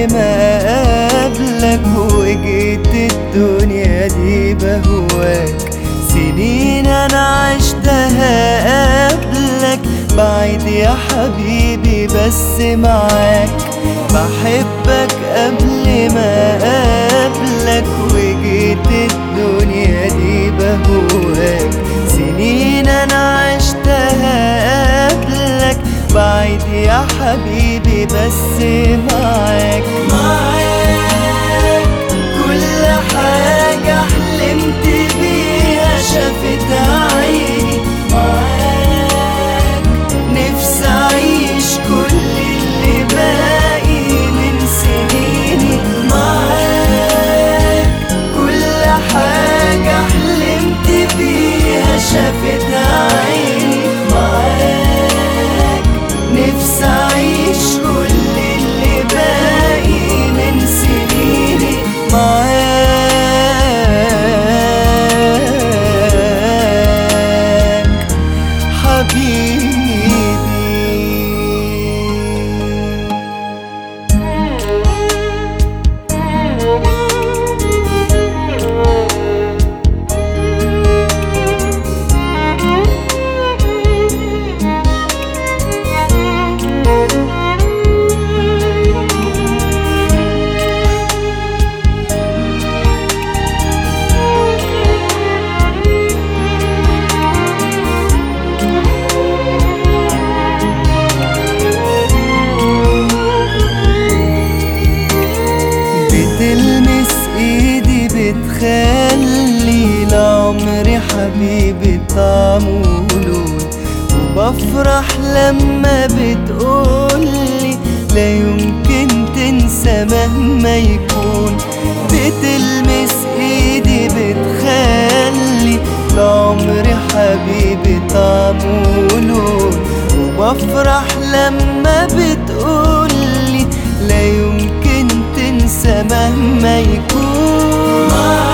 ما اقابلك وجيت الدنيا دي بهواك. سنين انا عشتها قبلك بعيد يا حبيبي بس معاك. بحبك قبل ما اقابلك وجيت الدنيا دي بهواك. سنين انا عشتها قبلك بعيد يا حبيبي بس معاك. معاك كل حاجة حلمت بيها شافتها عيني. معاك نفسي أعيش كل اللي باقي من سنيني. معاك كل حاجة حلمت بيها شافتها عيني. معاك نفسي أعيش كل اللي باقي من سنيني. معاك حبيبي. بتلمس ايدي بتخلي لعمري حبيبي طعم ولون. وبفرح لما بتقولي لا يمكن تنسى مهما يكون. بتلمس ايدي بتخلي لعمري حبيبي طعم ولون. وبفرح لما بتقولي لا يمكن تنسى مهما يكون.